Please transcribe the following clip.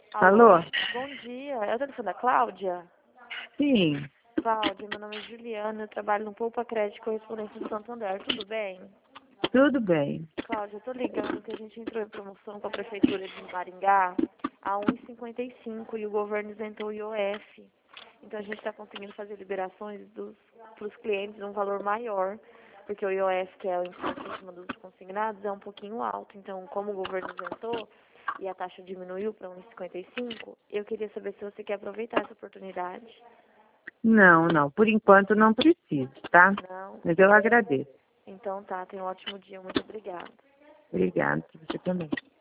Alô? Alô? Bom dia. É o telefone da Cláudia? Sim, Cláudia, meu nome é Juliana, eu trabalho no Poupa Crédito Correspondência do Santander, tudo bem? tudo bem. Cláudia, eu tô ligando que a gente entrou em promoção com a Prefeitura de Maringá a 1,55 e o governo isentou o IOF. Então a gente está conseguindo fazer liberações para os clientes um valor maior, porque o IOF, que é o imposto em cima dos consignados, é um pouquinho alto. Então, como o governo isentou e a taxa diminuiu para 1,55, eu queria saber se você quer aproveitar essa oportunidade. Não, por enquanto não preciso, tá? Não? Mas eu agradeço. Então tá, tenha um ótimo dia, muito obrigada. Obrigada, você também.